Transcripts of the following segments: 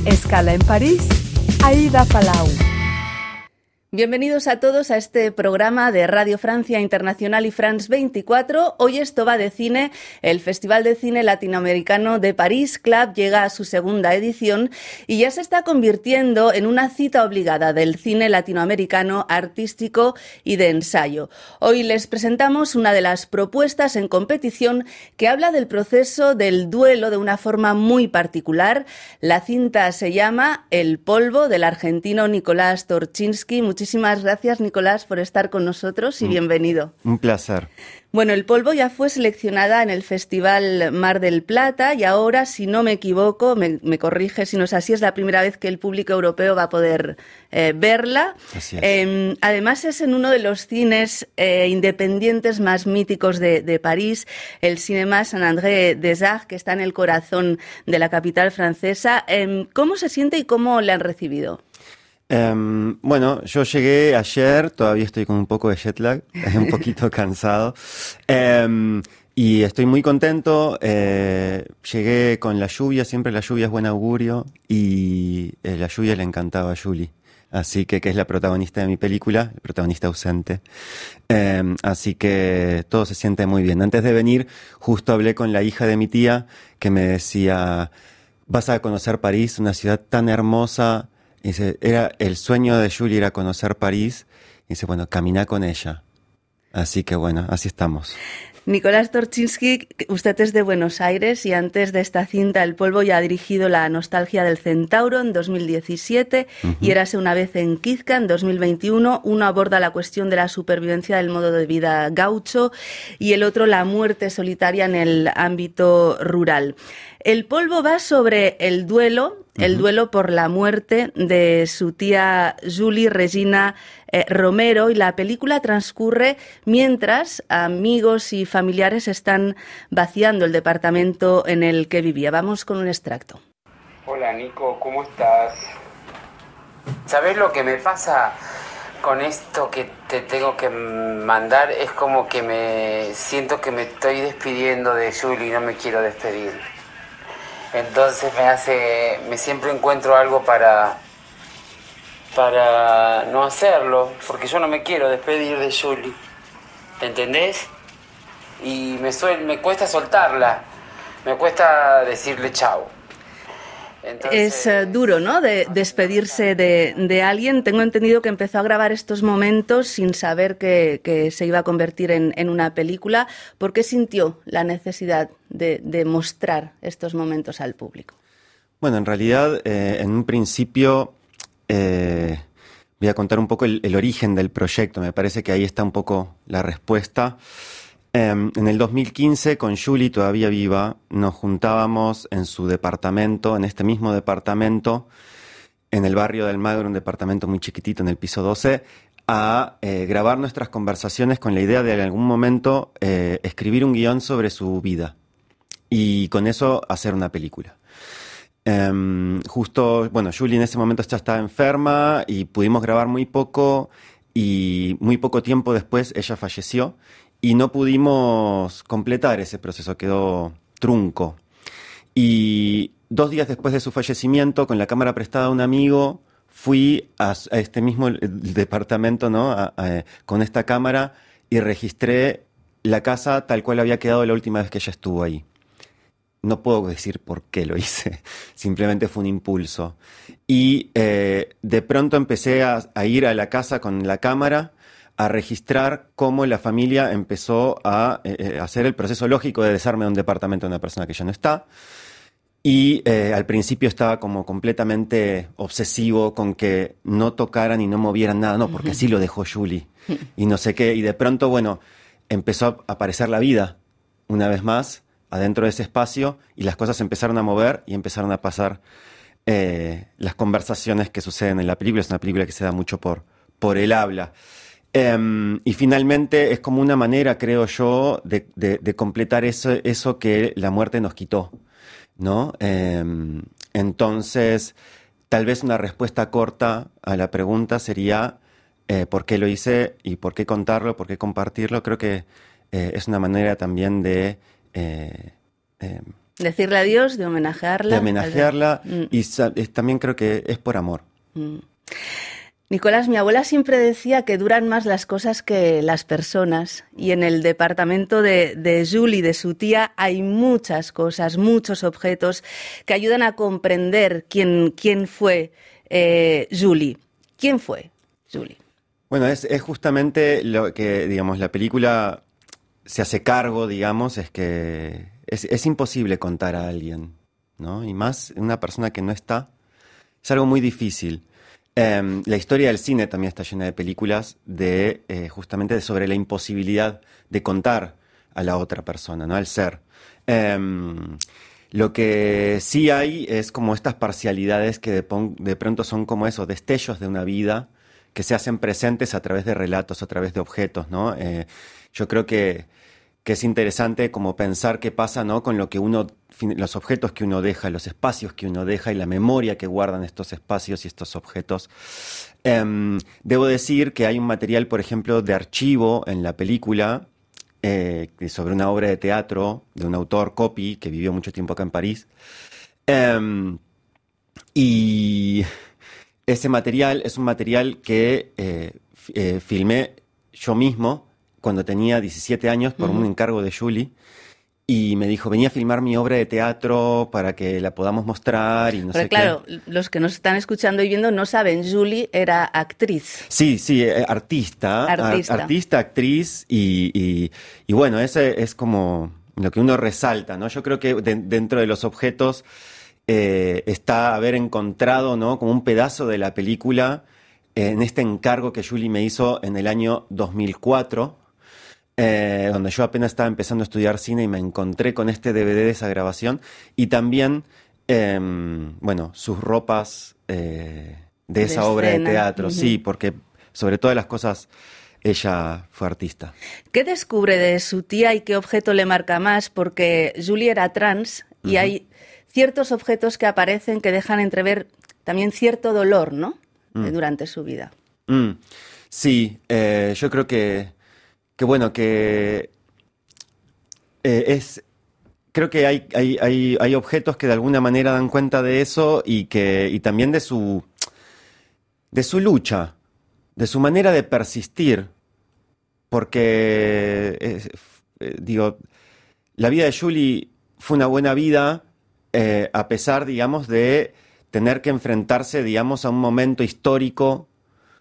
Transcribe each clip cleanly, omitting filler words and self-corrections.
Escala en París, Aida Palau. Bienvenidos a todos a este programa de Radio Francia Internacional y France 24. Hoy esto va de cine. El Festival de Cine Latinoamericano de París Club llega a su segunda edición y ya se está convirtiendo en una cita obligada del cine latinoamericano artístico y de ensayo. Hoy les presentamos una de las propuestas en competición que habla del proceso del duelo de una forma muy particular. La cinta se llama El polvo, del argentino Nicolás Torchinsky. Muchísimas gracias, Nicolás, por estar con nosotros y bienvenido. Un placer. Bueno, El polvo ya fue seleccionada en el Festival Mar del Plata y ahora, si no me equivoco, me corrige si no es así, es la primera vez que el público europeo va a poder verla. Así es. Además es en uno de los cines independientes más míticos de París, el Cinéma Saint-André-des-Arts, que está en el corazón de la capital francesa. ¿Cómo se siente y cómo le han recibido? Bueno, yo llegué ayer, todavía estoy con un poco de jet lag, un poquito cansado, y estoy muy contento. Llegué con la lluvia, siempre la lluvia es buen augurio, y la lluvia le encantaba a Julie, así que es la protagonista de mi película, el protagonista ausente, así que todo se siente muy bien. Antes de venir, justo hablé con la hija de mi tía, que me decía, vas a conocer París, una ciudad tan hermosa. Y dice, era el sueño de Julie era conocer París. Y dice, bueno, camina con ella. Así que bueno, así estamos. Nicolás Torchinsky, usted es de Buenos Aires y antes de esta cinta El polvo ya ha dirigido La nostalgia del centauro en 2017 y Érase una vez en Kizka en 2021. Uno aborda la cuestión de la supervivencia del modo de vida gaucho y el otro la muerte solitaria en el ámbito rural. El polvo va sobre el duelo por la muerte de su tía Julie Regina Romero, y la película transcurre mientras amigos y familiares están vaciando el departamento en el que vivía. Vamos con un extracto. Hola Nico, ¿cómo estás? ¿Sabés lo que me pasa con esto que te tengo que mandar? Es como que me siento que me estoy despidiendo de Julie y no me quiero despedir. Entonces me siempre encuentro algo para no hacerlo, porque yo no me quiero despedir de Julie, ¿entendés? Y me cuesta soltarla, me cuesta decirle chao. Entonces, es duro, ¿no?, de despedirse de alguien. Tengo entendido que empezó a grabar estos momentos sin saber que se iba a convertir en una película. ¿Por qué sintió la necesidad de mostrar estos momentos al público? Bueno, en realidad, en un principio, voy a contar un poco el origen del proyecto. Me parece que ahí está un poco la respuesta. En el 2015, con Julie todavía viva, nos juntábamos en su departamento, en este mismo departamento, en el barrio del Magro, un departamento muy chiquitito en el piso 12, a grabar nuestras conversaciones con la idea de en algún momento escribir un guión sobre su vida y con eso hacer una película. Julie en ese momento ya estaba enferma y pudimos grabar muy poco, y muy poco tiempo después ella falleció. Y no pudimos completar ese proceso, quedó trunco. Y 2 días después de su fallecimiento, con la cámara prestada a un amigo, fui a este mismo departamento, ¿no?, con esta cámara, y registré la casa tal cual había quedado la última vez que ella estuvo ahí. No puedo decir por qué lo hice, simplemente fue un impulso. Y de pronto empecé a ir a la casa con la cámara, a registrar cómo la familia empezó a hacer el proceso lógico de desarme de un departamento de una persona que ya no está. Y al principio estaba como completamente obsesivo con que no tocaran y no movieran nada. No, porque así lo dejó Julie. Y no sé qué. Y de pronto, bueno, empezó a aparecer la vida una vez más adentro de ese espacio, y las cosas empezaron a mover y empezaron a pasar las conversaciones que suceden en la película. Es una película que se da mucho por el habla. Y finalmente es como una manera, creo yo, de completar eso que la muerte nos quitó, ¿no? Entonces, tal vez una respuesta corta a la pregunta sería por qué lo hice y por qué contarlo, por qué compartirlo. Creo que es una manera también de Decirle adiós, de homenajearla. De homenajearla y también creo que es por amor. Nicolás, mi abuela siempre decía que duran más las cosas que las personas, y en el departamento de Julie, de su tía, hay muchas cosas, muchos objetos que ayudan a comprender quién fue Julie. ¿Quién fue Julie? Bueno, es justamente lo que, digamos, la película se hace cargo, digamos, es que es imposible contar a alguien, ¿no? Y más una persona que no está, es algo muy difícil. La historia del cine también está llena de películas justamente sobre la imposibilidad de contar a la otra persona, ¿no? Al ser. Lo que sí hay es como estas parcialidades que de pronto son como eso, destellos de una vida que se hacen presentes a través de relatos, a través de objetos, ¿no? Yo creo que es interesante como pensar qué pasa, ¿no? Con lo que los objetos que uno deja, los espacios que uno deja y la memoria que guardan estos espacios y estos objetos. Debo decir que hay un material, por ejemplo, de archivo en la película sobre una obra de teatro de un autor, Copy, que vivió mucho tiempo acá en París. Y ese material es un material que filmé yo mismo cuando tenía 17 años por un encargo de Julie, y me dijo, venía a filmar mi obra de teatro para que la podamos mostrar y no sé qué. Claro, los que nos están escuchando y viendo no saben, Julie era actriz. Sí, artista, actriz, y bueno, ese es como lo que uno resalta, ¿no? Yo creo que dentro de los objetos está haber encontrado, ¿no? Como un pedazo de la película en este encargo que Julie me hizo en el año 2004, donde yo apenas estaba empezando a estudiar cine y me encontré con este DVD de esa grabación, y también, bueno, sus ropas de esa obra de teatro, sí, porque sobre todas las cosas ella fue artista. ¿Qué descubre de su tía y qué objeto le marca más? Porque Julie era trans y hay ciertos objetos que aparecen que dejan entrever también cierto dolor, ¿no? Durante su vida. Sí, yo creo que bueno, que creo que hay objetos que de alguna manera dan cuenta de eso y también de su lucha, de su manera de persistir, porque digo, la vida de Julie fue una buena vida a pesar, digamos, de tener que enfrentarse, digamos, a un momento histórico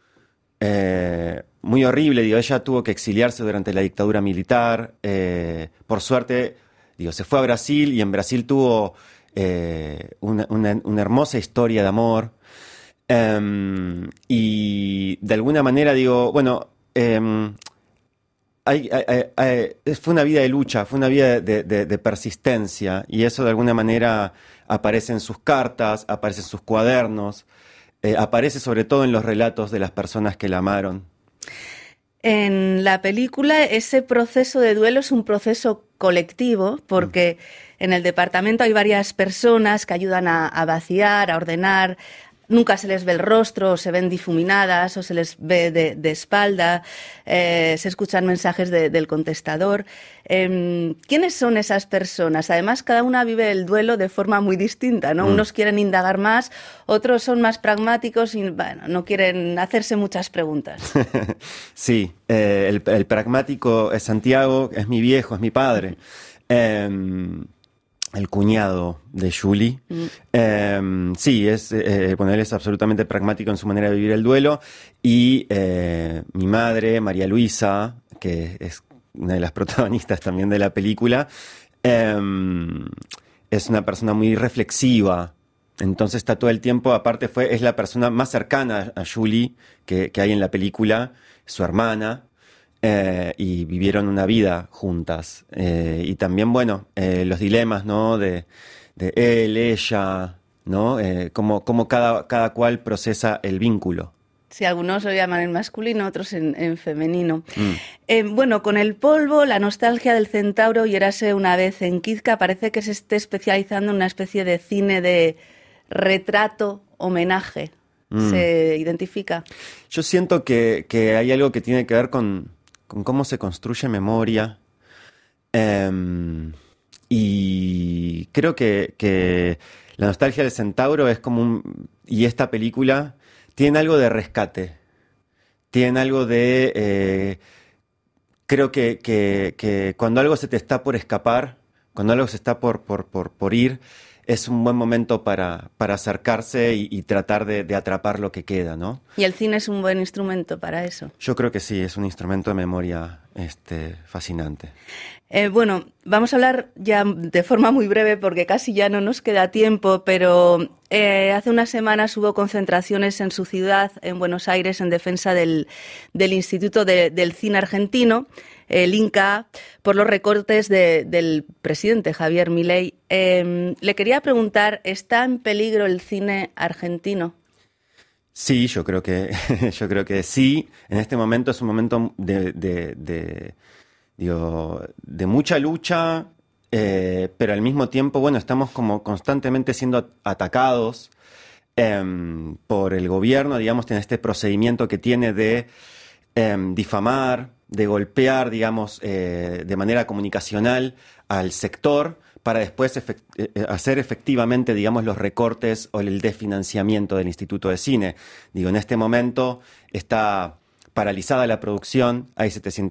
muy horrible. Digo, ella tuvo que exiliarse durante la dictadura militar. Por suerte, digo, se fue a Brasil y en Brasil tuvo una hermosa historia de amor. Y de alguna manera, digo, bueno, fue una vida de lucha, fue una vida de persistencia, y eso de alguna manera aparece en sus cartas, aparece en sus cuadernos, aparece sobre todo en los relatos de las personas que la amaron. En la película ese proceso de duelo es un proceso colectivo, porque en el departamento hay varias personas que ayudan a vaciar, a ordenar. Nunca se les ve el rostro, o se ven difuminadas, o se les ve de espalda, se escuchan mensajes del contestador. ¿Quiénes son esas personas? Además, cada una vive el duelo de forma muy distinta, ¿no? Unos quieren indagar más, otros son más pragmáticos y, bueno, no quieren hacerse muchas preguntas. Sí, el pragmático es Santiago, es mi viejo, es mi padre. El cuñado de Julie. Sí, bueno, él es absolutamente pragmático en su manera de vivir el duelo. Y mi madre, María Luisa, que es una de las protagonistas también de la película, es una persona muy reflexiva. Entonces está todo el tiempo, aparte es la persona más cercana a Julie que hay en la película, su hermana. Y vivieron una vida juntas. Y también, bueno, los dilemas, ¿no? De él, ella, ¿no? Cómo cada cual procesa el vínculo. Sí, algunos lo llaman en masculino, otros en femenino. Bueno, con El polvo, la nostalgia del centauro y Érase una vez en Kizka, parece que se esté especializando en una especie de cine de retrato, homenaje. ¿Se identifica? Yo siento que hay algo que tiene que ver con cómo se construye memoria, Y creo que la nostalgia del centauro es como y esta película tiene algo de rescate, tiene algo de... creo que cuando algo se te está por escapar, cuando algo se está por ir, es un buen momento para acercarse y tratar de atrapar lo que queda, ¿no? ¿Y el cine es un buen instrumento para eso? Yo creo que sí, es un instrumento de memoria fascinante. Bueno, vamos a hablar ya de forma muy breve porque casi ya no nos queda tiempo, pero hace unas semanas hubo concentraciones en su ciudad, en Buenos Aires, en defensa del Instituto del Cine Argentino, el INCA, por los recortes del presidente Javier Milei. Le quería preguntar, ¿está en peligro el cine argentino? Sí, yo creo que sí. En este momento es un momento de mucha lucha, pero al mismo tiempo, bueno, estamos como constantemente siendo atacados por el gobierno, digamos, en este procedimiento que tiene de difamar, de golpear, digamos, de manera comunicacional al sector para después hacer efectivamente, digamos, los recortes o el desfinanciamiento del Instituto de Cine. Digo, en este momento está paralizada la producción, hay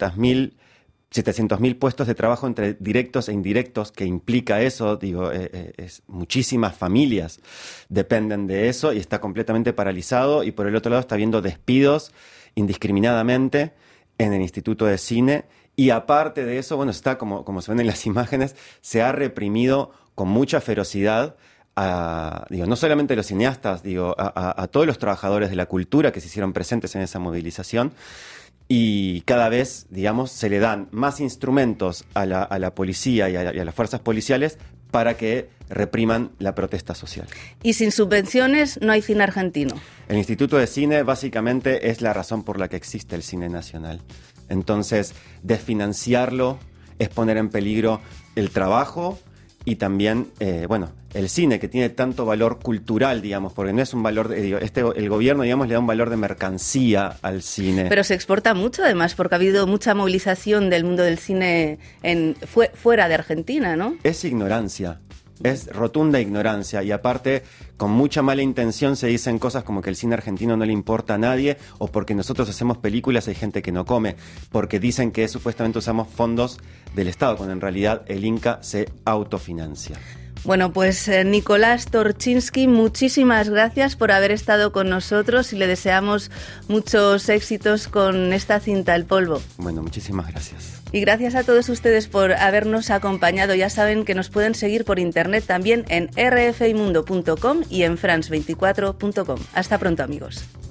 700.000 puestos de trabajo entre directos e indirectos, que implica eso, digo, muchísimas familias dependen de eso y está completamente paralizado, y por el otro lado está habiendo despidos indiscriminadamente en el Instituto de Cine, y aparte de eso, bueno, está como se ven en las imágenes, se ha reprimido con mucha ferocidad no solamente a los cineastas, a todos los trabajadores de la cultura que se hicieron presentes en esa movilización. Y cada vez, digamos, se le dan más instrumentos a la policía y a las fuerzas policiales para que repriman la protesta social. Y sin subvenciones no hay cine argentino. El Instituto de Cine básicamente es la razón por la que existe el cine nacional. Entonces, desfinanciarlo es poner en peligro el trabajo y también, el cine, que tiene tanto valor cultural, digamos, porque no es un valor, el gobierno, digamos, le da un valor de mercancía al cine. Pero se exporta mucho, además, porque ha habido mucha movilización del mundo del cine fuera de Argentina, ¿no? Es ignorancia, es rotunda ignorancia, y aparte, con mucha mala intención se dicen cosas como que el cine argentino no le importa a nadie, o porque nosotros hacemos películas hay gente que no come, porque dicen que supuestamente usamos fondos del Estado, cuando en realidad el INCA se autofinancia. Bueno, pues Nicolás Torczynski, muchísimas gracias por haber estado con nosotros y le deseamos muchos éxitos con esta cinta, El Polvo. Bueno, muchísimas gracias. Y gracias a todos ustedes por habernos acompañado. Ya saben que nos pueden seguir por internet también en rfimundo.com y en france24.com. Hasta pronto, amigos.